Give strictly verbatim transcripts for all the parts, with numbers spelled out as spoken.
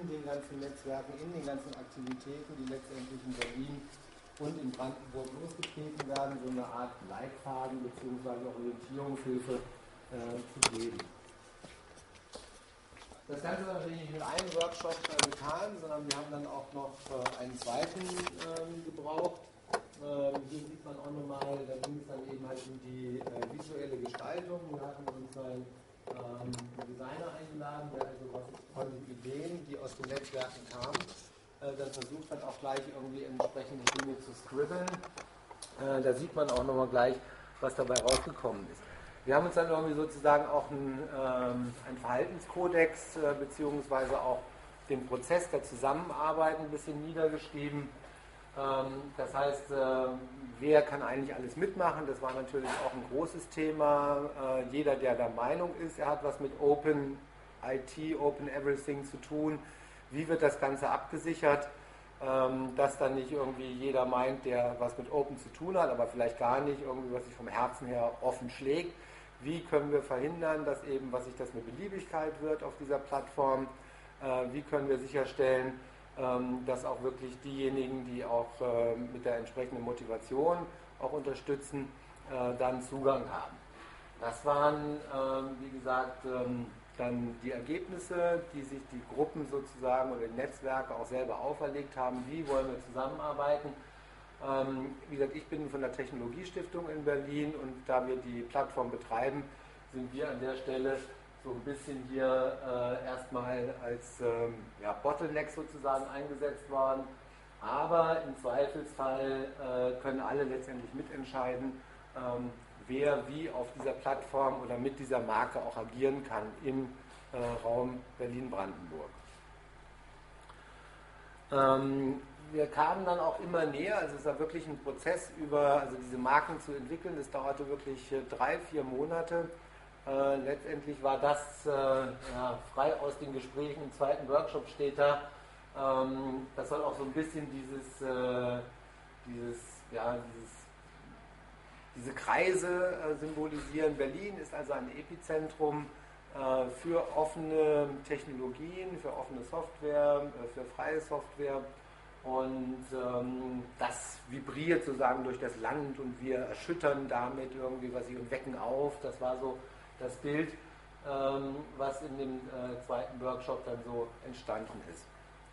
in den ganzen Netzwerken, in den ganzen Aktivitäten, die letztendlich in Berlin und in Brandenburg losgetreten werden, so eine Art Leitfaden bzw. Orientierungshilfe äh, zu geben. Das Ganze war natürlich nicht mit einem Workshop äh, getan, sondern wir haben dann auch noch äh, einen zweiten ähm, gebraucht. Ähm, hier sieht man auch nochmal, da ging es dann eben halt um die äh, visuelle Gestaltung. Wir hatten uns einen ähm, Designer eingeladen, der also was von den Ideen, die aus den Netzwerken kamen, äh, dann versucht hat, auch gleich irgendwie entsprechende Dinge zu scribbeln. Äh, da sieht man auch nochmal gleich, was dabei rausgekommen ist. Wir haben uns dann irgendwie sozusagen auch einen, ähm, einen Verhaltenskodex äh, beziehungsweise auch den Prozess der Zusammenarbeit ein bisschen niedergeschrieben. Ähm, das heißt, äh, wer kann eigentlich alles mitmachen? Das war natürlich auch ein großes Thema. Äh, jeder, der der Meinung ist, er hat was mit Open I T, Open Everything zu tun. Wie wird das Ganze abgesichert? Ähm, dass dann nicht irgendwie jeder meint, der was mit Open zu tun hat, aber vielleicht gar nicht irgendwie, was sich vom Herzen her offen schlägt. Wie können wir verhindern, dass eben, was sich das mit Beliebigkeit wird auf dieser Plattform? Äh, wie können wir sicherstellen, ähm, dass auch wirklich diejenigen, die auch äh, mit der entsprechenden Motivation auch unterstützen, äh, dann Zugang haben? Das waren, ähm, wie gesagt, ähm, dann die Ergebnisse, die sich die Gruppen sozusagen oder die Netzwerke auch selber auferlegt haben. Wie wollen wir zusammenarbeiten? Ähm, wie gesagt, ich bin von der Technologiestiftung in Berlin und da wir die Plattform betreiben, sind wir an der Stelle so ein bisschen hier äh, erstmal als ähm, ja, Bottleneck sozusagen eingesetzt worden. Aber im Zweifelsfall äh, können alle letztendlich mitentscheiden, ähm, wer wie auf dieser Plattform oder mit dieser Marke auch agieren kann im äh, Raum Berlin-Brandenburg. Ähm, wir kamen dann auch immer näher, also es war wirklich ein Prozess über, also diese Marken zu entwickeln, das dauerte wirklich äh, drei, vier Monate. Äh, letztendlich war das äh, ja, frei aus den Gesprächen im zweiten Workshop steht da. Ähm, das soll auch so ein bisschen dieses, äh, dieses, ja, dieses diese Kreise äh, symbolisieren. Berlin ist also ein Epizentrum äh, für offene Technologien, für offene Software, äh, für freie Software. Und ähm, das vibriert sozusagen durch das Land und wir erschüttern damit irgendwie was und wecken auf. Das war so das Bild, ähm, was in dem äh, zweiten Workshop dann so entstanden ist.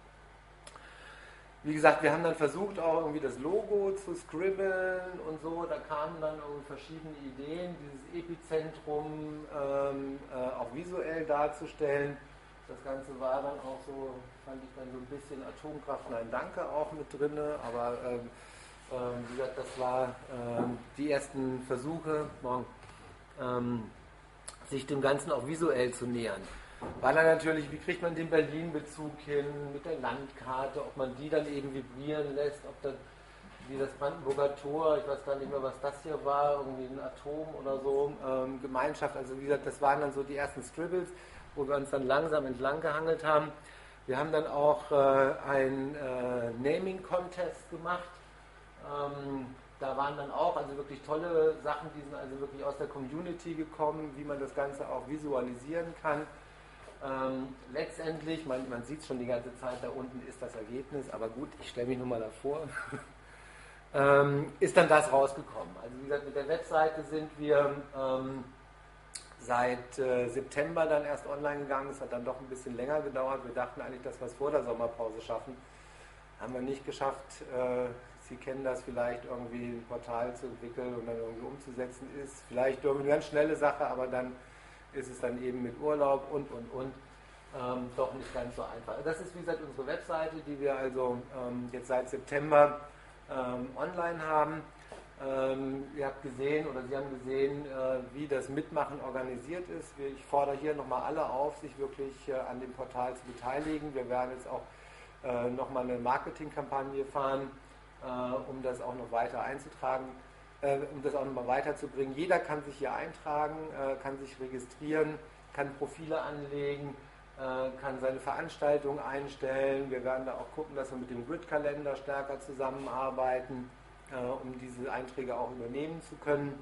Wie gesagt, wir haben dann versucht, auch irgendwie das Logo zu scribbeln und so. Da kamen dann irgendwie verschiedene Ideen, dieses Epizentrum ähm, äh, auch visuell darzustellen. Das Ganze war dann auch so, fand ich dann so ein bisschen Atomkraft, nein, danke auch mit drin. Aber ähm, ähm, wie gesagt, das war ähm, die ersten Versuche, ähm, sich dem Ganzen auch visuell zu nähern. Weil dann natürlich, wie kriegt man den Berlin-Bezug hin mit der Landkarte, ob man die dann eben vibrieren lässt, ob dann wie das Brandenburger Tor, ich weiß gar nicht mehr, was das hier war, irgendwie ein Atom oder so, ähm, Gemeinschaft, also wie gesagt, das waren dann so die ersten Scribbles, wo wir uns dann langsam entlang gehangelt haben. Wir haben dann auch äh, einen äh, Naming-Contest gemacht. Ähm, da waren dann auch also wirklich tolle Sachen, die sind also wirklich aus der Community gekommen, wie man das Ganze auch visualisieren kann. Ähm, letztendlich, man, man sieht es schon die ganze Zeit, da unten ist das Ergebnis, aber gut, ich stelle mich nur mal davor, ähm, ist dann das rausgekommen. Also wie gesagt, mit der Webseite sind wir ähm, seit äh, September dann erst online gegangen, es hat dann doch ein bisschen länger gedauert, wir dachten eigentlich, dass wir es vor der Sommerpause schaffen, haben wir nicht geschafft. Äh, Sie kennen das vielleicht, irgendwie ein Portal zu entwickeln und dann irgendwie umzusetzen ist, vielleicht irgendwie eine ganz schnelle Sache, aber dann ist es dann eben mit Urlaub und, und, und ähm, doch nicht ganz so einfach. Das ist wie gesagt unsere Webseite, die wir also ähm, jetzt seit September ähm, online haben. Ähm, ihr habt gesehen oder Sie haben gesehen, äh, wie das Mitmachen organisiert ist. Ich fordere hier nochmal alle auf, sich wirklich äh, an dem Portal zu beteiligen. Wir werden jetzt auch äh, nochmal eine Marketingkampagne fahren, äh, um das auch noch weiter einzutragen. Um das auch nochmal weiterzubringen. Jeder kann sich hier eintragen, kann sich registrieren, kann Profile anlegen, kann seine Veranstaltungen einstellen. Wir werden da auch gucken, dass wir mit dem Grid-Kalender stärker zusammenarbeiten, um diese Einträge auch übernehmen zu können.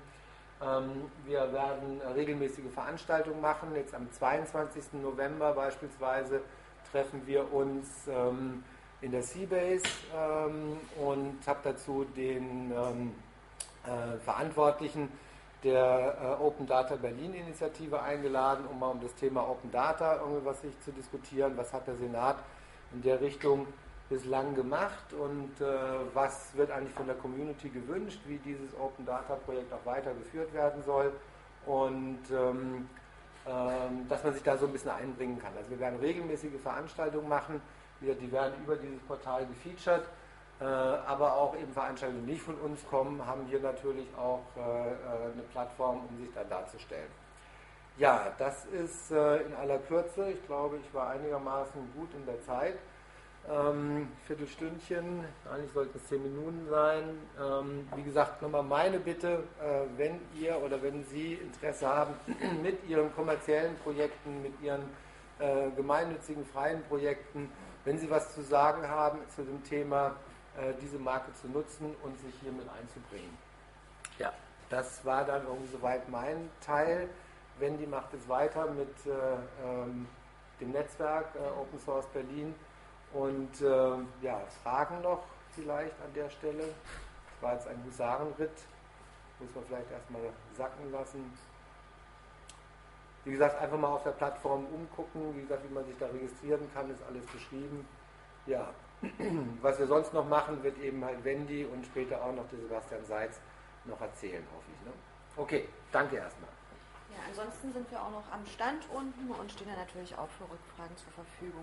Wir werden regelmäßige Veranstaltungen machen. Jetzt am zweiundzwanzigsten November beispielsweise treffen wir uns ähm, in der Seabase ähm, und habe dazu den ähm, äh, Verantwortlichen der äh, Open Data Berlin Initiative eingeladen, um mal um das Thema Open Data irgendwie was sich zu diskutieren. Was hat der Senat in der Richtung bislang gemacht und äh, was wird eigentlich von der Community gewünscht, wie dieses Open Data Projekt auch weitergeführt werden soll und ähm, ähm, dass man sich da so ein bisschen einbringen kann. Also wir werden regelmäßige Veranstaltungen machen, die werden über dieses Portal gefeatured, äh, aber auch eben Veranstaltungen, die nicht von uns kommen, haben hier natürlich auch äh, eine Plattform, um sich da darzustellen. Ja, das ist äh, in aller Kürze. Ich glaube, ich war einigermaßen gut in der Zeit. Ähm, Viertelstündchen, eigentlich sollten es zehn Minuten sein. Ähm, wie gesagt, nochmal meine Bitte, äh, wenn ihr oder wenn Sie Interesse haben mit Ihren kommerziellen Projekten, mit Ihren äh, gemeinnützigen freien Projekten, wenn Sie was zu sagen haben zu dem Thema, äh, diese Marke zu nutzen und sich hier mit einzubringen. Ja, das war dann irgendwie soweit mein Teil. Wendy macht es weiter mit äh, ähm, dem Netzwerk äh, Open Source Berlin. Und äh, ja, Fragen noch vielleicht an der Stelle. Das war jetzt ein Husarenritt, muss man vielleicht erstmal sacken lassen. Wie gesagt, einfach mal auf der Plattform umgucken, wie gesagt, wie man sich da registrieren kann, ist alles beschrieben. Ja, was wir sonst noch machen, wird eben halt Wendy und später auch noch der Sebastian Seitz noch erzählen, hoffe ich. Ne? Okay, danke erstmal. Ja, ansonsten sind wir auch noch am Stand unten und stehen dann natürlich auch für Rückfragen zur Verfügung.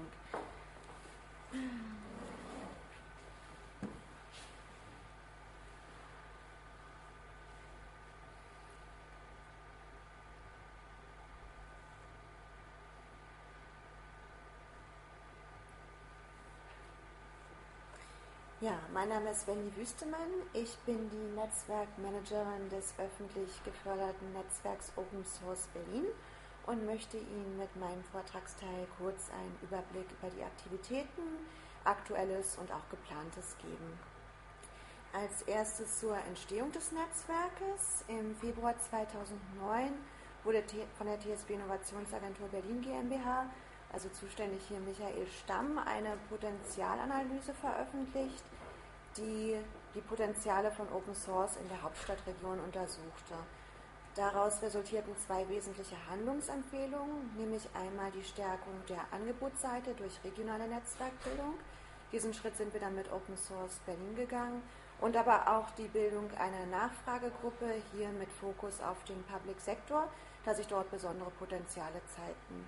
Ja, mein Name ist Wendy Wüstemann. Ich bin die Netzwerkmanagerin des öffentlich geförderten Netzwerks Open Source Berlin und möchte Ihnen mit meinem Vortragsteil kurz einen Überblick über die Aktivitäten, Aktuelles und auch Geplantes geben. Als erstes zur Entstehung des Netzwerkes. Im Februar zweitausendneun wurde von der T S B Innovationsagentur Berlin GmbH, also zuständig hier Michael Stamm, eine Potenzialanalyse veröffentlicht, die die Potenziale von Open Source in der Hauptstadtregion untersuchte. Daraus resultierten zwei wesentliche Handlungsempfehlungen, nämlich einmal die Stärkung der Angebotsseite durch regionale Netzwerkbildung. Diesen Schritt sind wir dann mit Open Source Berlin gegangen und aber auch die Bildung einer Nachfragegruppe, hier mit Fokus auf den Public Sektor, da sich dort besondere Potenziale zeigten.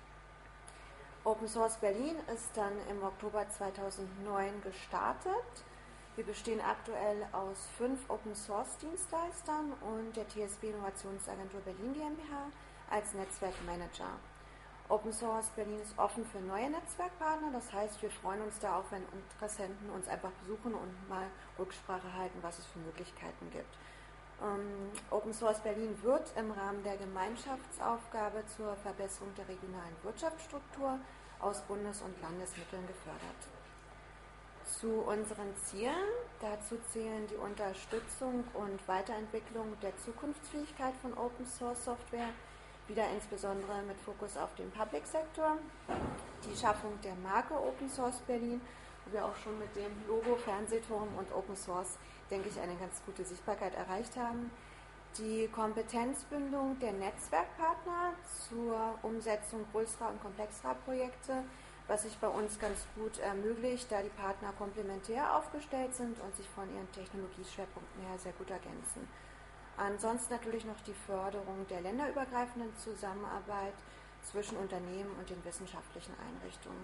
Open Source Berlin ist dann im Oktober zweitausendneun gestartet. Wir bestehen aktuell aus fünf Open Source Dienstleistern und der T S B Innovationsagentur Berlin GmbH als Netzwerkmanager. Open Source Berlin ist offen für neue Netzwerkpartner, das heißt, wir freuen uns da auch, wenn Interessenten uns einfach besuchen und mal Rücksprache halten, was es für Möglichkeiten gibt. Ähm, Open Source Berlin wird im Rahmen der Gemeinschaftsaufgabe zur Verbesserung der regionalen Wirtschaftsstruktur aus Bundes- und Landesmitteln gefördert. Zu unseren Zielen, dazu zählen die Unterstützung und Weiterentwicklung der Zukunftsfähigkeit von Open Source Software, wieder insbesondere mit Fokus auf den Public Sektor, die Schaffung der Marke Open Source Berlin, wo wir auch schon mit dem Logo, Fernsehturm und Open Source, denke ich, eine ganz gute Sichtbarkeit erreicht haben, die Kompetenzbindung der Netzwerkpartner zur Umsetzung größerer und komplexerer Projekte, was sich bei uns ganz gut ermöglicht, da die Partner komplementär aufgestellt sind und sich von ihren Technologieschwerpunkten her sehr gut ergänzen. Ansonsten natürlich noch die Förderung der länderübergreifenden Zusammenarbeit zwischen Unternehmen und den wissenschaftlichen Einrichtungen.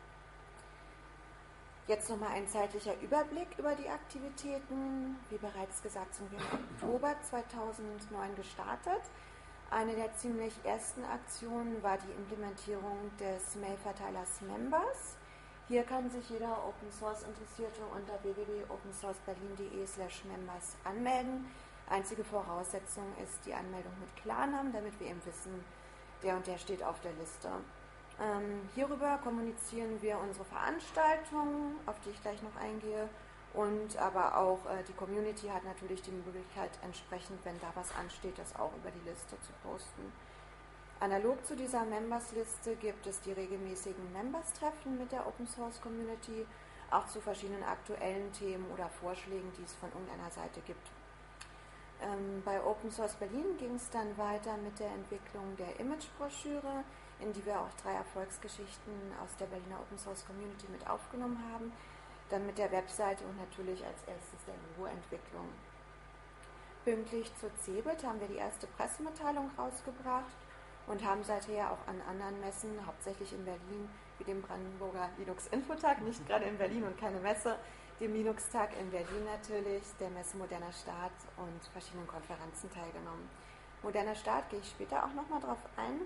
Jetzt nochmal ein zeitlicher Überblick über die Aktivitäten. Wie bereits gesagt, sind wir im Oktober zweitausendneun gestartet. Eine der ziemlich ersten Aktionen war die Implementierung des Mailverteilers Members. Hier kann sich jeder Open Source Interessierte unter w w w punkt open source berlin punkt de slash members anmelden. Einzige Voraussetzung ist die Anmeldung mit Klarnamen, damit wir eben wissen, der und der steht auf der Liste. Ähm, hierüber kommunizieren wir unsere Veranstaltungen, auf die ich gleich noch eingehe, und aber auch äh, die Community hat natürlich die Möglichkeit, entsprechend, wenn da was ansteht, das auch über die Liste zu posten. Analog zu dieser Members-Liste gibt es die regelmäßigen Members-Treffen mit der Open Source Community, auch zu verschiedenen aktuellen Themen oder Vorschlägen, die es von irgendeiner Seite gibt. Ähm, bei Open Source Berlin ging es dann weiter mit der Entwicklung der Image-Broschüre, in die wir auch drei Erfolgsgeschichten aus der Berliner Open Source Community mit aufgenommen haben, dann mit der Webseite und natürlich als erstes der Logo-Entwicklung. Pünktlich zur CeBIT haben wir die erste Pressemitteilung rausgebracht und haben seither auch an anderen Messen, hauptsächlich in Berlin, wie dem Brandenburger Linux-Infotag, nicht gerade in Berlin und keine Messe, dem Linux-Tag in Berlin natürlich, der Messe Moderner Staat und verschiedenen Konferenzen teilgenommen. Moderner Staat gehe ich später auch nochmal drauf ein.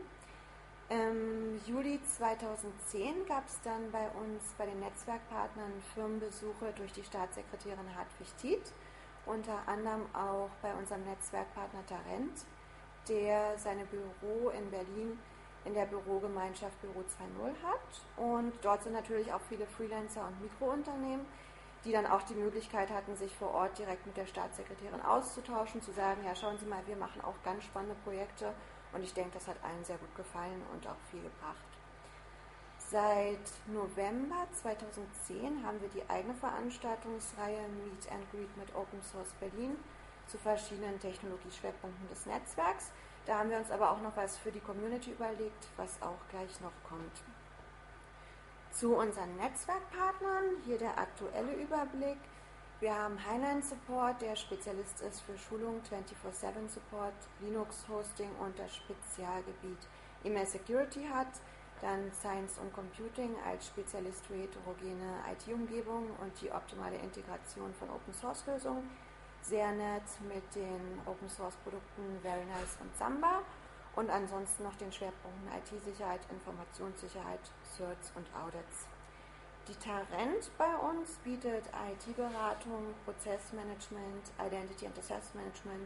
Im Juli zweitausendzehn gab es dann bei uns, bei den Netzwerkpartnern, Firmenbesuche durch die Staatssekretärin Hartwig Tiet, unter anderem auch bei unserem Netzwerkpartner Tarent, der seine Büro in Berlin in der Bürogemeinschaft Büro zwei Punkt null hat. Und dort sind natürlich auch viele Freelancer und Mikrounternehmen, die dann auch die Möglichkeit hatten, sich vor Ort direkt mit der Staatssekretärin auszutauschen, zu sagen, ja, schauen Sie mal, wir machen auch ganz spannende Projekte. Und ich denke, das hat allen sehr gut gefallen und auch viel gebracht. Seit November zweitausendzehn haben wir die eigene Veranstaltungsreihe Meet and Greet mit Open Source Berlin zu verschiedenen Technologieschwerpunkten des Netzwerks. Da haben wir uns aber auch noch was für die Community überlegt, was auch gleich noch kommt. Zu unseren Netzwerkpartnern, hier der aktuelle Überblick. Wir haben Highline Support, der Spezialist ist für Schulung, vierundzwanzig sieben Support, Linux-Hosting und das Spezialgebiet E-Mail Security hat. Dann Science und Computing als Spezialist für heterogene I T-Umgebungen und die optimale Integration von Open-Source-Lösungen. Sehr nett mit den Open-Source-Produkten Verynice und Samba und ansonsten noch den Schwerpunkten I T-Sicherheit, Informationssicherheit, Certs und Audits. Die Tarent bei uns bietet I T-Beratung, Prozessmanagement, Identity and Access Management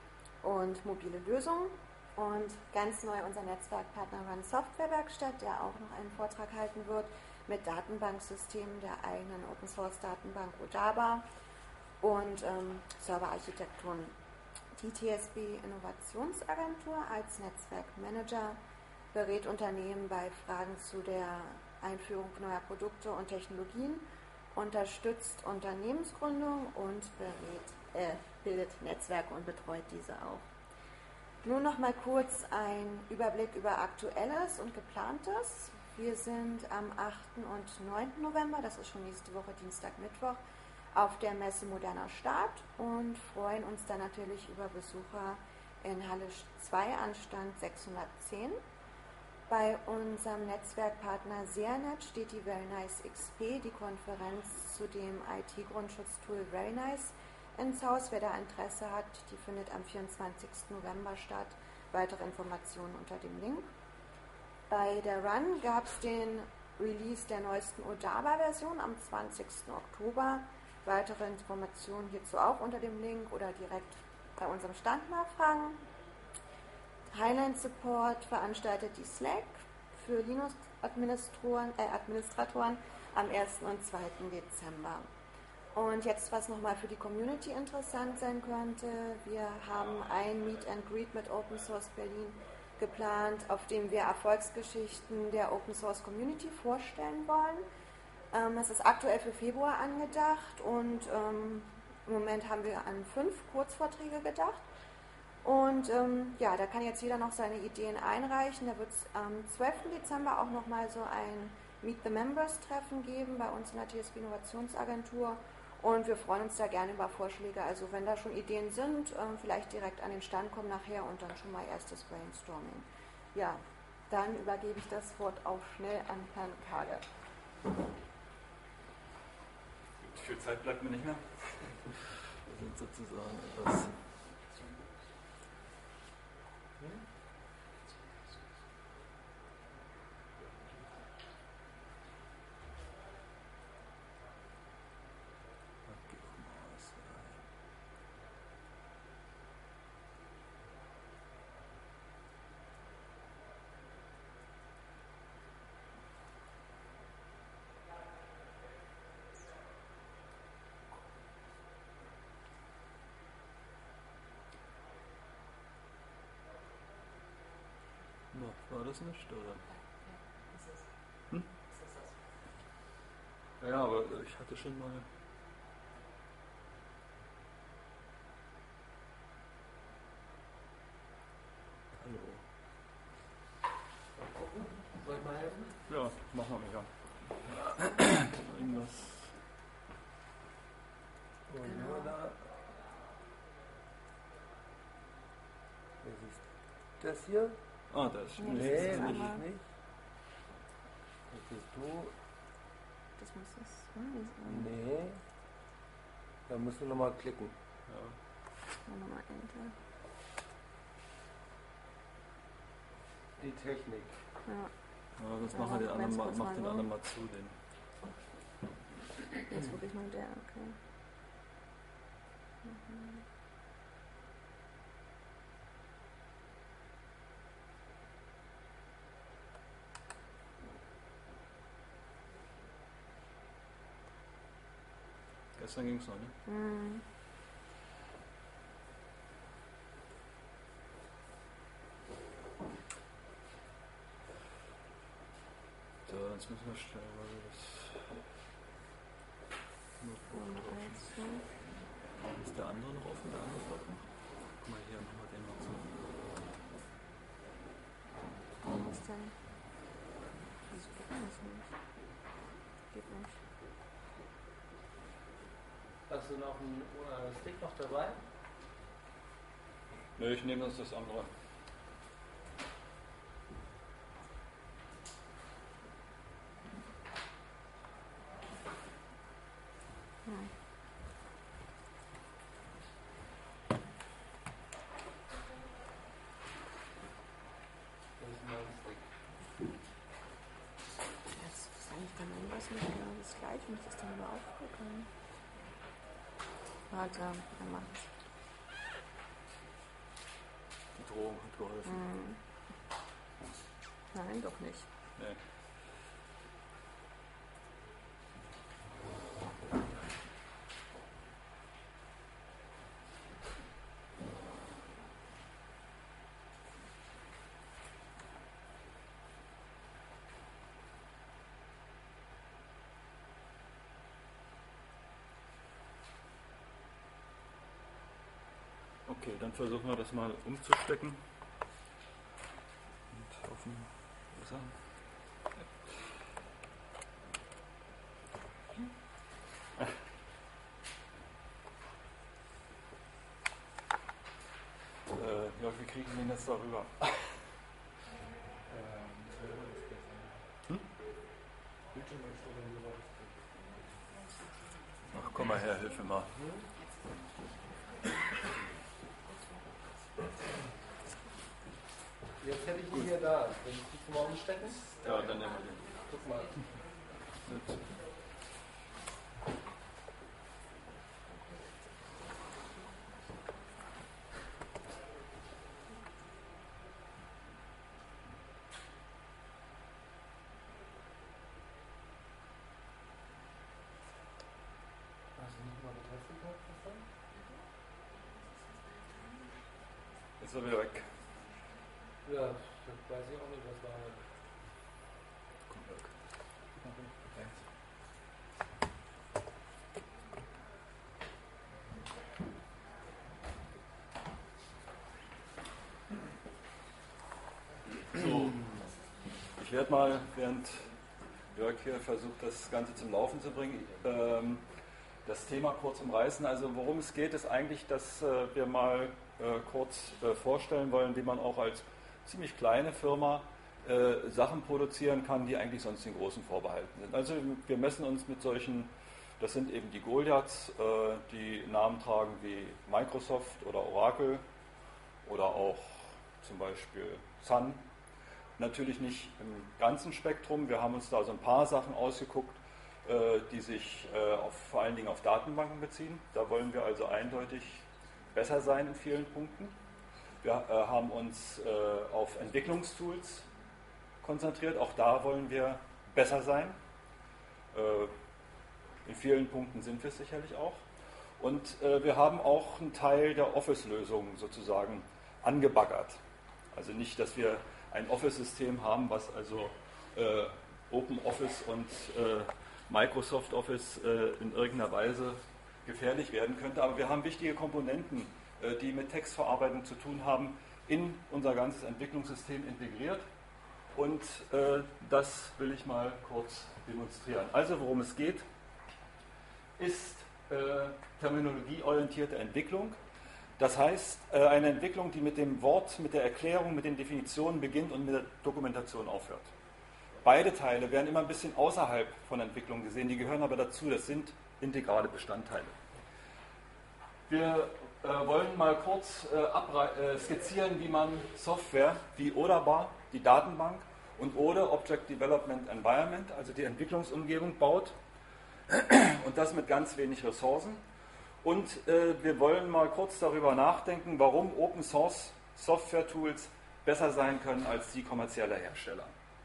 und mobile Lösungen. Und ganz neu unser Netzwerkpartner Run Softwarewerkstatt, der auch noch einen Vortrag halten wird mit Datenbanksystemen der eigenen Open-Source-Datenbank Odaba und ähm, Serverarchitekturen. Die T S B Innovationsagentur als Netzwerkmanager berät Unternehmen bei Fragen zu der Einführung neuer Produkte und Technologien, unterstützt Unternehmensgründung und berät, äh, bildet Netzwerke und betreut diese auch. Nun noch mal kurz ein Überblick über Aktuelles und Geplantes. Wir sind am achten und neunten November, das ist schon nächste Woche, Dienstag, Mittwoch, auf der Messe Moderner Staat und freuen uns dann natürlich über Besucher in Halle zwei an Stand sechshundertzehn. Bei unserem Netzwerkpartner SehrNet steht die Verynice X P, die Konferenz zu dem I T-Grundschutztool Verynice, ins Haus. Wer da Interesse hat, die findet am vierundzwanzigsten November statt. Weitere Informationen unter dem Link. Bei der Run gab es den Release der neuesten Odaba-Version am zwanzigsten Oktober. Weitere Informationen hierzu auch unter dem Link oder direkt bei unserem Stand nachfragen. Highline Support veranstaltet die Slack für Linux-Administratoren äh, Administratoren am ersten und zweiten Dezember. Und jetzt, was nochmal für die Community interessant sein könnte, wir haben ein Meet and Greet mit Open Source Berlin geplant, auf dem wir Erfolgsgeschichten der Open Source Community vorstellen wollen. Ähm, es ist aktuell für Februar angedacht und ähm, im Moment haben wir an fünf Kurzvorträge gedacht. Und ähm, ja, da kann jetzt jeder noch seine Ideen einreichen. Da wird es am zwölften Dezember auch nochmal so ein Meet the Members Treffen geben bei uns in der T S B Innovationsagentur. Und wir freuen uns da gerne über Vorschläge. Also wenn da schon Ideen sind, ähm, vielleicht direkt an den Stand kommen nachher und dann schon mal erstes Brainstorming. Ja, dann übergebe ich das Wort auch schnell an Herrn Kage. Viel Zeit bleibt mir nicht mehr. Wir sind sozusagen etwas. War das nicht? Oder? Hm? Ja, aber ich hatte schon mal. Hallo. Soll ich mal helfen? Ja, machen wir ja. Irgendwas. Und nur da. Was ist das hier? Ah, das. Nee, Nee, das das ist ist einmal- nicht. Das bist du. Das muss das sein. Nee. Da musst du nochmal klicken. Ja. Nochmal Enter. Die Technik. Ja, Ja, das Ja, machen wir den wenn's anderen mal, kurz mach mal den so. anderen mal zu, den. jetzt wirklich nur der, okay. Mhm. Gestern ging es noch, ne? Mhm. So, jetzt müssen wir schnell, weil wir das. Nummer eins, so. Ist der andere noch offen? Der andere offen? Guck mal hier, machen wir den noch zu. Was ist denn? Wieso geht das nicht? Geht nicht. Hast du noch einen äh, Stick noch dabei? Ne, ich nehme das das andere. Hm. Das ist mein Stick. Das ist eigentlich dann irgendwas nicht genau das gleiche, wenn ich das dann wieder aufgucken. Warte, er macht's. Die Drohung hat geholfen. Hm. Nein, doch nicht. Nee. Okay, dann versuchen wir das mal umzustecken. Und auf den Wasser. Äh, ja, wie kriegen wir den jetzt darüber? Hm? Ach, komm mal her, hilf mir mal. Jetzt hätte ich die hier da. Wenn ich die mal umstecken? Ja, dann nehmen wir den. Guck mal. Gut. Hast du nicht mal getestet gehabt gestern? Ist er wieder weg. Ja, das weiß ich auch nicht, was da war. Komm weg. So, ich werde mal, während Jörg hier versucht, das Ganze zum Laufen zu bringen, ähm, das Thema kurz umreißen. Also worum es geht, ist eigentlich, dass äh, wir mal äh, kurz äh, vorstellen wollen, wie man auch als ziemlich kleine Firma äh, Sachen produzieren kann, die eigentlich sonst den Großen vorbehalten sind. Also wir messen uns mit solchen, das sind eben die Goliaths, äh, die Namen tragen wie Microsoft oder Oracle oder auch zum Beispiel Sun. Natürlich nicht im ganzen Spektrum. Wir haben uns da so ein paar Sachen ausgeguckt, äh, die sich äh, auf, vor allen Dingen auf Datenbanken beziehen. Da wollen wir also eindeutig besser sein in vielen Punkten. Wir äh, haben uns äh, auf Entwicklungstools konzentriert. Auch da wollen wir besser sein. Äh, in vielen Punkten sind wir es sicherlich auch. Und äh, wir haben auch einen Teil der Office-Lösungen sozusagen angebaggert. Also nicht, dass wir ein Office-System haben, was also äh, Open Office und äh, Microsoft Office äh, in irgendeiner Weise gefährlich werden könnte. Aber wir haben wichtige Komponenten, äh, die mit Textverarbeitung zu tun haben, in unser ganzes Entwicklungssystem integriert. Und äh, das will ich mal kurz demonstrieren. Also worum es geht, ist äh, terminologieorientierte Entwicklung. Das heißt, äh, eine Entwicklung, die mit dem Wort, mit der Erklärung, mit den Definitionen beginnt und mit der Dokumentation aufhört. Beide Teile werden immer ein bisschen außerhalb von Entwicklung gesehen, die gehören aber dazu, das sind integrale Bestandteile. Wir äh, wollen mal kurz äh, äh, skizzieren, wie man Software wie Oderbar, die Datenbank, und oder Object Development Environment, also die Entwicklungsumgebung, baut, und das mit ganz wenig Ressourcen. Und äh, wir wollen mal kurz darüber nachdenken, warum Open Source Software Tools besser sein können als die kommerzieller Hersteller.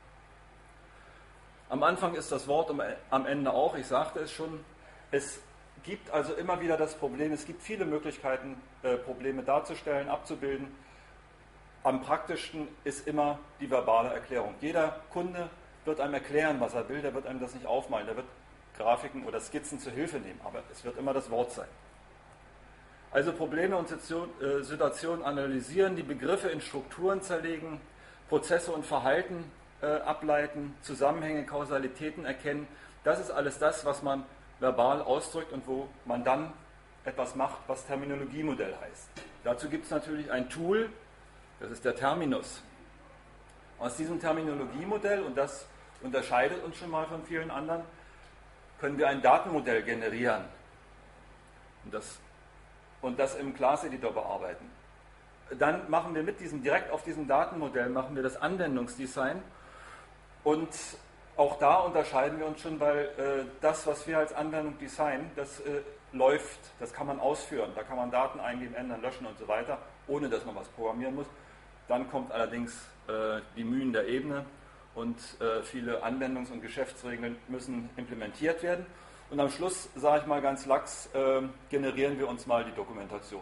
Am Anfang ist das Wort, am Ende auch, ich sagte es schon, es gibt also immer wieder das Problem, es gibt viele Möglichkeiten, äh, Probleme darzustellen, abzubilden. Am praktischsten ist immer die verbale Erklärung. Jeder Kunde wird einem erklären, was er will, der wird einem das nicht aufmalen, der wird Grafiken oder Skizzen zur Hilfe nehmen, aber es wird immer das Wort sein. Also Probleme und Situationen analysieren, die Begriffe in Strukturen zerlegen, Prozesse und Verhalten äh, ableiten, Zusammenhänge, Kausalitäten erkennen. Das ist alles das, was man verbal ausdrückt und wo man dann etwas macht, was Terminologiemodell heißt. Dazu gibt es natürlich ein Tool, das ist der Terminus. Aus diesem Terminologiemodell, und das unterscheidet uns schon mal von vielen anderen, können wir ein Datenmodell generieren und das, und das im Class Editor bearbeiten. Dann machen wir mit diesem, direkt auf diesem Datenmodell, machen wir das Anwendungsdesign, und auch da unterscheiden wir uns schon, weil äh, das, was wir als Anwendung designen, das äh, läuft, das kann man ausführen, da kann man Daten eingeben, ändern, löschen und so weiter, ohne dass man was programmieren muss. Dann kommt allerdings äh, die Mühen der Ebene und äh, viele Anwendungs- und Geschäftsregeln müssen implementiert werden. Und am Schluss, sage ich mal ganz lax, äh, generieren wir uns mal die Dokumentation.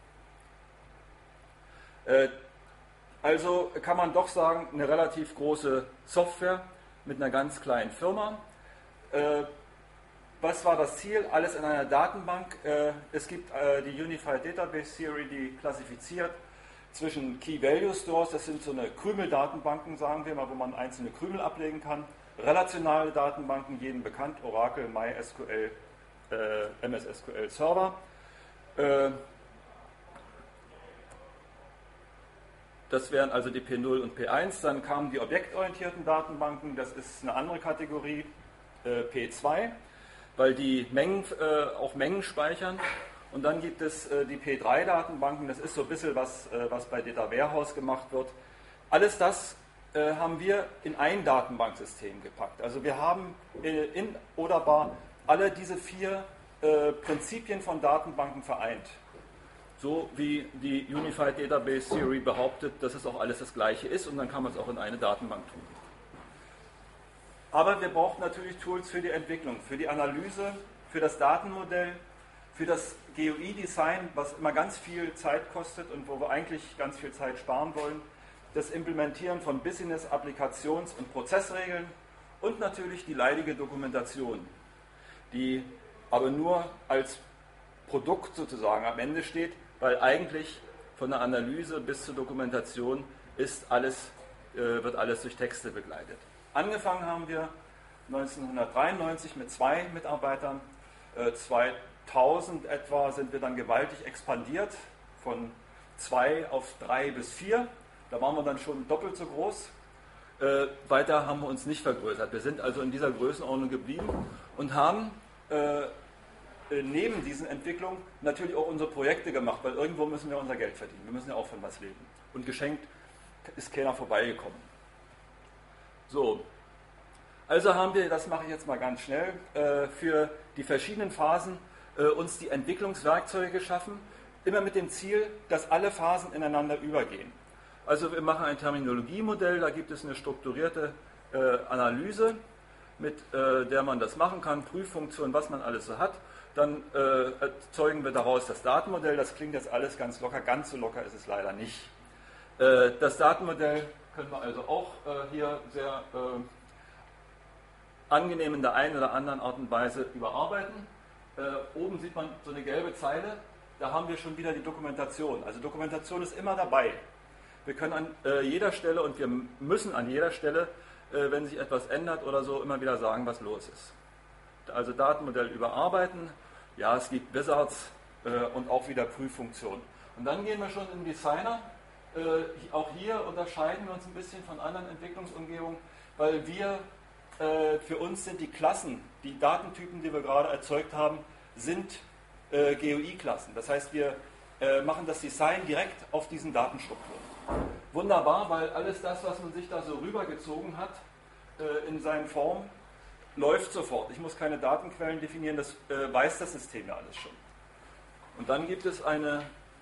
Äh, also kann man doch sagen, eine relativ große Software mit einer ganz kleinen Firma. Äh, was war das Ziel? Alles in einer Datenbank. Äh, es gibt äh, die Unified Database Theory, die klassifiziert zwischen Key-Value-Stores, das sind so eine Krümeldatenbanken, sagen wir mal, wo man einzelne Krümel ablegen kann. Relationale Datenbanken, jedem bekannt, Oracle, MySQL, äh, M S S Q L Server. Äh, das wären also die P null und P eins. Dann kamen die objektorientierten Datenbanken, das ist eine andere Kategorie, äh, P zwei, weil die Mengen, äh, auch Mengen speichern. Und dann gibt es äh, die P drei Datenbanken, das ist so ein bisschen was, äh, was bei Data Warehouse gemacht wird. Alles das äh, haben wir in ein Datenbanksystem gepackt. Also wir haben äh, in Oderbar alle diese vier äh, Prinzipien von Datenbanken vereint. So wie die Unified Database Theory behauptet, dass es auch alles das Gleiche ist, und dann kann man es auch in eine Datenbank tun. Aber wir brauchen natürlich Tools für die Entwicklung, für die Analyse, für das Datenmodell, für das G U I-Design, was immer ganz viel Zeit kostet und wo wir eigentlich ganz viel Zeit sparen wollen, das Implementieren von Business-, Applikations- und Prozessregeln und natürlich die leidige Dokumentation, die aber nur als Produkt sozusagen am Ende steht, weil eigentlich von der Analyse bis zur Dokumentation ist alles, äh, wird alles durch Texte begleitet. Angefangen haben wir neunzehnhundertdreiundneunzig mit zwei Mitarbeitern, äh, zweitausend etwa sind wir dann gewaltig expandiert, von zwei auf drei bis vier. Da waren wir dann schon doppelt so groß. Äh, weiter haben wir uns nicht vergrößert. Wir sind also in dieser Größenordnung geblieben und haben äh, neben diesen Entwicklungen natürlich auch unsere Projekte gemacht, weil irgendwo müssen wir unser Geld verdienen. Wir müssen ja auch von was leben. Und geschenkt ist keiner vorbeigekommen. So, also haben wir, das mache ich jetzt mal ganz schnell, äh, für die verschiedenen Phasen äh, uns die Entwicklungswerkzeuge geschaffen, immer mit dem Ziel, dass alle Phasen ineinander übergehen. Also wir machen ein Terminologiemodell, da gibt es eine strukturierte äh, Analyse, mit äh, der man das machen kann, Prüffunktionen, was man alles so hat. Dann äh, erzeugen wir daraus das Datenmodell, das klingt jetzt alles ganz locker, ganz so locker ist es leider nicht. Äh, das Datenmodell können wir also auch äh, hier sehr äh, angenehm in der einen oder anderen Art und Weise überarbeiten. Äh, oben sieht man so eine gelbe Zeile, da haben wir schon wieder die Dokumentation. Also Dokumentation ist immer dabei. Wir können an äh, jeder Stelle und wir müssen an jeder Stelle, äh, wenn sich etwas ändert oder so, immer wieder sagen, was los ist. Also Datenmodell überarbeiten, ja, es gibt Wizards äh, und auch wieder Prüffunktionen. Und dann gehen wir schon in Designer. Äh, auch hier unterscheiden wir uns ein bisschen von anderen Entwicklungsumgebungen, weil wir, äh, für uns sind die Klassen, die Datentypen, die wir gerade erzeugt haben, sind äh, G U I-Klassen. Das heißt, wir äh, machen das Design direkt auf diesen Datenstrukturen. Wunderbar, weil alles das, was man sich da so rübergezogen hat, äh, in seinen Formen, läuft sofort. Ich muss keine Datenquellen definieren, das äh, weiß das System ja alles schon. Und dann gibt es eine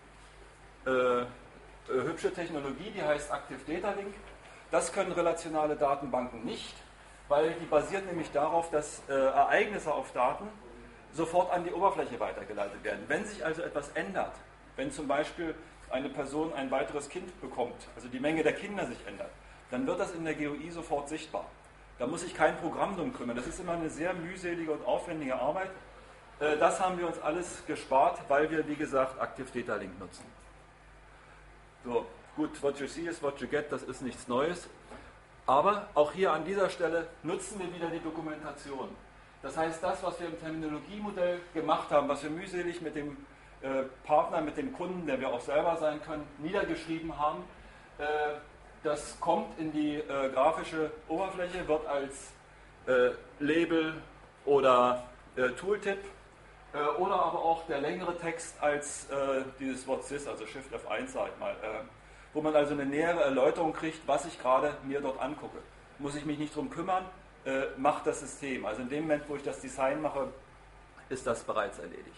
äh, hübsche Technologie, die heißt Active Data Link. Das können relationale Datenbanken nicht, weil die basiert nämlich darauf, dass äh, Ereignisse auf Daten sofort an die Oberfläche weitergeleitet werden. Wenn sich also etwas ändert, wenn zum Beispiel eine Person ein weiteres Kind bekommt, also die Menge der Kinder sich ändert, dann wird das in der G U I sofort sichtbar. Da muss ich kein Programm drum kümmern. Das ist immer eine sehr mühselige und aufwendige Arbeit. Äh, das haben wir uns alles gespart, weil wir, wie gesagt, Active Data Link nutzen. So, gut, what you see is what you get, das ist nichts Neues. Aber auch hier an dieser Stelle nutzen wir wieder die Dokumentation. Das heißt, das, was wir im Terminologiemodell gemacht haben, was wir mühselig mit dem äh, Partner, mit dem Kunden, der wir auch selber sein können, niedergeschrieben haben, äh, das kommt in die äh, grafische Oberfläche, wird als äh, Label oder äh, Tooltip äh, oder aber auch der längere Text als äh, dieses Wort sys, also Shift F eins, sag ich mal, äh, wo man also eine nähere Erläuterung kriegt, was ich gerade mir dort angucke. Muss ich mich nicht drum kümmern, äh, macht das System. Also in dem Moment, wo ich das Design mache, ist das bereits erledigt.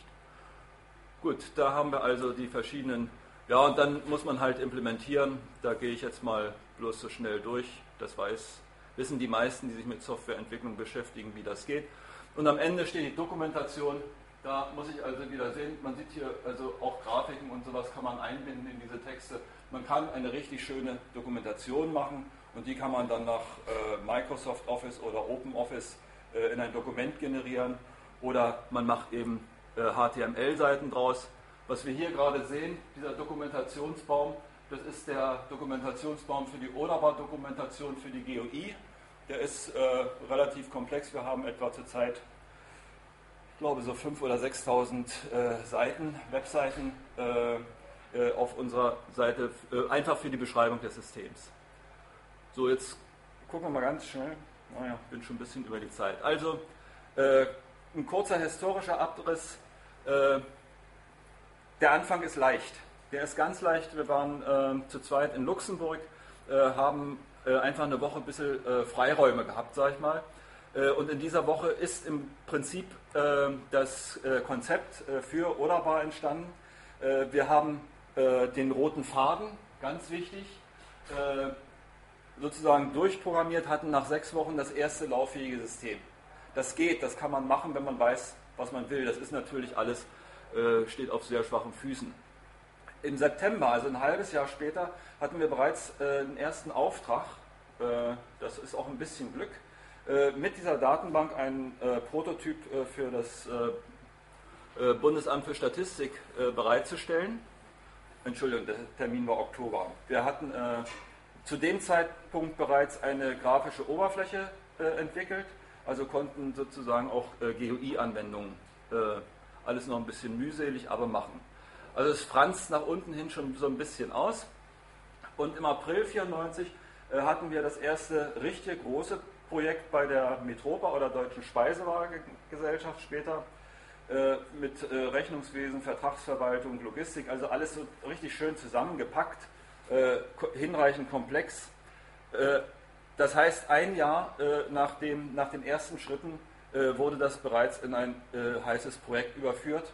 Gut, da haben wir also die verschiedenen, ja, und dann muss man halt implementieren. Da gehe ich jetzt mal bloß so schnell durch. Das weiß, wissen die meisten, die sich mit Softwareentwicklung beschäftigen, wie das geht. Und am Ende steht die Dokumentation. Da muss ich also wieder sehen, man sieht hier also auch Grafiken und sowas kann man einbinden in diese Texte. Man kann eine richtig schöne Dokumentation machen und die kann man dann nach äh, Microsoft Office oder OpenOffice äh, in ein Dokument generieren oder man macht eben äh, H T M L-Seiten draus. Was wir hier gerade sehen, dieser Dokumentationsbaum, das ist der Dokumentationsbaum für die Oderbar-Dokumentation für die G U I. Der ist äh, relativ komplex. Wir haben etwa zurzeit, ich glaube, so fünftausend oder sechstausend äh, Seiten, Webseiten äh, äh, auf unserer Seite, äh, einfach für die Beschreibung des Systems. So, jetzt gucken wir mal ganz schnell. Naja, bin schon ein bisschen über die Zeit. Also, äh, ein kurzer historischer Abriss. Äh, der Anfang ist leicht. Der ist ganz leicht. Wir waren äh, zu zweit in Luxemburg, äh, haben äh, einfach eine Woche ein bisschen äh, Freiräume gehabt, sag ich mal. Äh, und in dieser Woche ist im Prinzip äh, das äh, Konzept äh, für Oderbar entstanden. Äh, wir haben äh, den roten Faden, ganz wichtig, äh, sozusagen durchprogrammiert, hatten nach sechs Wochen das erste lauffähige System. Das geht, das kann man machen, wenn man weiß, was man will. Das ist natürlich alles, äh, steht auf sehr schwachen Füßen. Im September, also ein halbes Jahr später, hatten wir bereits äh, den ersten Auftrag, äh, das ist auch ein bisschen Glück, äh, mit dieser Datenbank einen äh, Prototyp äh, für das äh, äh, Bundesamt für Statistik äh, bereitzustellen. Entschuldigung, der Termin war Oktober. Wir hatten äh, zu dem Zeitpunkt bereits eine grafische Oberfläche äh, entwickelt, also konnten sozusagen auch äh, G U I-Anwendungen, äh, alles noch ein bisschen mühselig, aber machen. Also es franzt nach unten hin schon so ein bisschen aus. Und im April vierundneunzig äh, hatten wir das erste richtige große Projekt bei der Metropa oder Deutschen Speisewarengesellschaft später äh, mit äh, Rechnungswesen, Vertragsverwaltung, Logistik, also alles so richtig schön zusammengepackt, äh, hinreichend komplex. Äh, das heißt, ein Jahr äh, nach, dem, nach den ersten Schritten äh, wurde das bereits in ein äh, heißes Projekt überführt.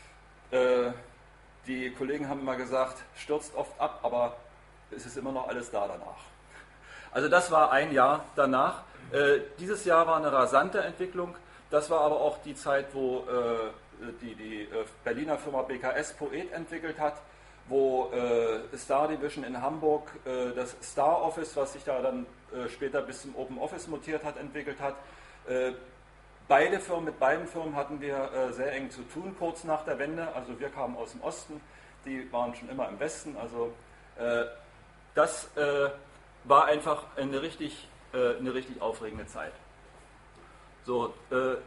Äh, Die Kollegen haben immer gesagt, stürzt oft ab, aber es ist immer noch alles da danach. Also das war ein Jahr danach. Äh, dieses Jahr war eine rasante Entwicklung. Das war aber auch die Zeit, wo äh, die, die Berliner Firma B K S Poet entwickelt hat. wo äh, Star Division in Hamburg äh, das Star Office, was sich da dann äh, später bis zum Open Office mutiert hat, entwickelt hat. Äh, beide Firmen, mit beiden Firmen hatten wir äh, sehr eng zu tun, kurz nach der Wende. Also wir kamen aus dem Osten, die waren schon immer im Westen. Also äh, das äh, war einfach eine richtig, äh, eine richtig aufregende Zeit. So, äh,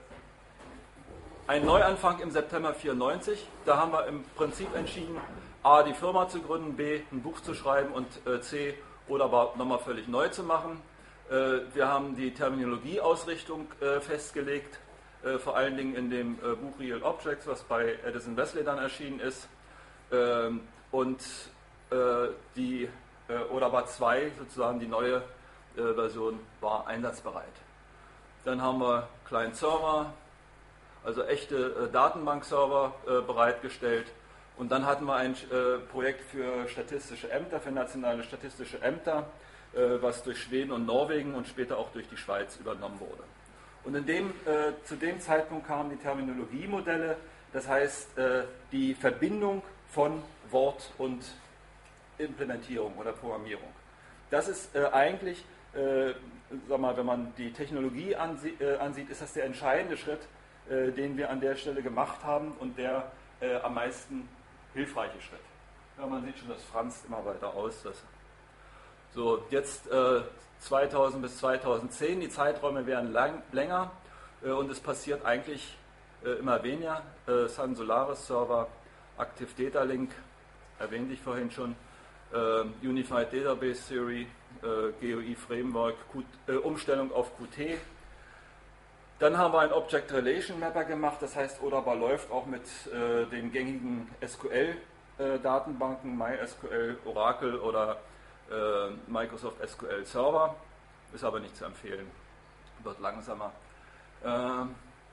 ein Neuanfang im September vierundneunzig, da haben wir im Prinzip entschieden, A, die Firma zu gründen, B, ein Buch zu schreiben und äh, C, oder aber nochmal völlig neu zu machen. Äh, wir haben die Terminologieausrichtung äh, festgelegt, äh, vor allen Dingen in dem äh, Buch Real Objects, was bei Addison Wesley dann erschienen ist. Ähm, und äh, die äh, Odaba zwei, sozusagen die neue äh, Version, war einsatzbereit. Dann haben wir Client-Server, also echte äh, Datenbankserver äh, bereitgestellt. Und dann hatten wir ein äh, Projekt für statistische Ämter, für nationale statistische Ämter, äh, was durch Schweden und Norwegen und später auch durch die Schweiz übernommen wurde. Und in dem, äh, zu dem Zeitpunkt kamen die Terminologiemodelle, das heißt äh, die Verbindung von Wort und Implementierung oder Programmierung. Das ist äh, eigentlich, äh, sag mal, wenn man die Technologie ansie äh, ansieht, ist das der entscheidende Schritt, äh, den wir an der Stelle gemacht haben und der äh, am meisten hilfreiche Schritt. Ja, man sieht schon, das franzt immer weiter aus. Das so, jetzt äh, zweitausend bis zweitausendzehn, die Zeiträume werden lang, länger äh, und es passiert eigentlich äh, immer weniger. Äh, Sun Solaris Server, Active Data Link, erwähnte ich vorhin schon, äh, Unified Database Theory, äh, G U I Framework, Q, äh, Umstellung auf Qt. Dann haben wir einen Object Relation Mapper gemacht, das heißt, Odaba läuft auch mit äh, den gängigen S Q L-Datenbanken, äh, MySQL, Oracle oder äh, Microsoft S Q L Server. Ist aber nicht zu empfehlen, wird langsamer. Äh,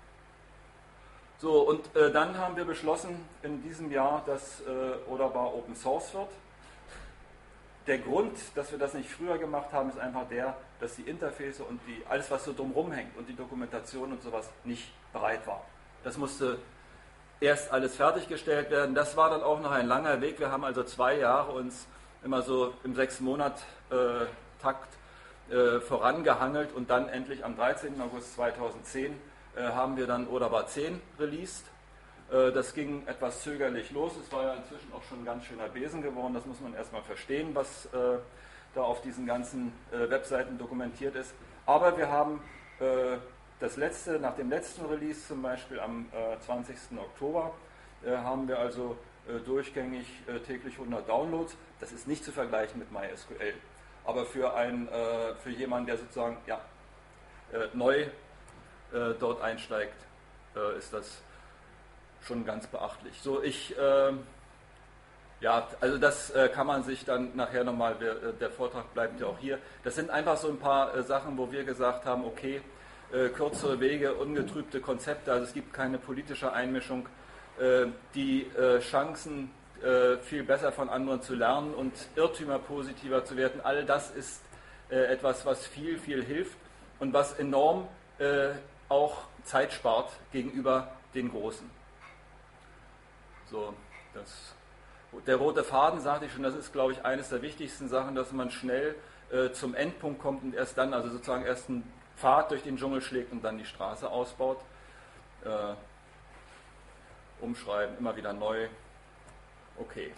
so, und äh, dann haben wir beschlossen in diesem Jahr, dass äh, Odaba Open Source wird. Der Grund, dass wir das nicht früher gemacht haben, ist einfach der, dass die Interface und die, alles, was so drumherum hängt und die Dokumentation und sowas nicht bereit war. Das musste erst alles fertiggestellt werden. Das war dann auch noch ein langer Weg. Wir haben also zwei Jahre uns immer so im sechs Monat Takt äh, vorangehangelt und dann endlich am dreizehnten August zweitausendzehn äh, haben wir dann Odaba zehn released. Das ging etwas zögerlich los. Es war ja inzwischen auch schon ein ganz schöner Besen geworden. Das muss man erstmal verstehen, was äh, da auf diesen ganzen äh, Webseiten dokumentiert ist. Aber wir haben äh, das letzte, nach dem letzten Release zum Beispiel am äh, zwanzigsten Oktober, äh, haben wir also äh, durchgängig äh, täglich hundert Downloads. Das ist nicht zu vergleichen mit MySQL. Aber für, ein, äh, für jemanden, der sozusagen ja, äh, neu äh, dort einsteigt, äh, ist das schon ganz beachtlich. So, ich, äh, ja, also das äh, kann man sich dann nachher nochmal, der, der Vortrag bleibt ja auch hier. Das sind einfach so ein paar äh, Sachen, wo wir gesagt haben, okay, äh, kürzere Wege, ungetrübte Konzepte, also es gibt keine politische Einmischung, äh, die äh, Chancen, äh, viel besser von anderen zu lernen und Irrtümer positiver zu werden, all das ist äh, etwas, was viel, viel hilft und was enorm äh, auch Zeit spart gegenüber den Großen. So, das, der rote Faden, sagte ich schon, das ist, glaube ich, eines der wichtigsten Sachen, dass man schnell äh, zum Endpunkt kommt und erst dann, also sozusagen erst einen Pfad durch den Dschungel schlägt und dann die Straße ausbaut. Äh, umschreiben, immer wieder neu. Okay.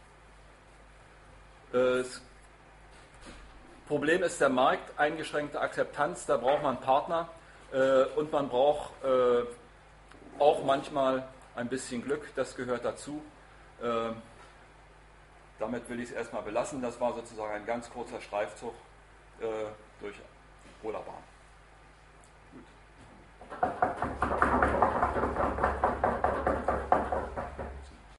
Äh, das Problem ist der Markt, eingeschränkte Akzeptanz, da braucht man Partner äh, und man braucht äh, auch manchmal ein bisschen Glück, das gehört dazu. Äh, damit will ich es erstmal belassen. Das war sozusagen ein ganz kurzer Streifzug äh, durch Odaba.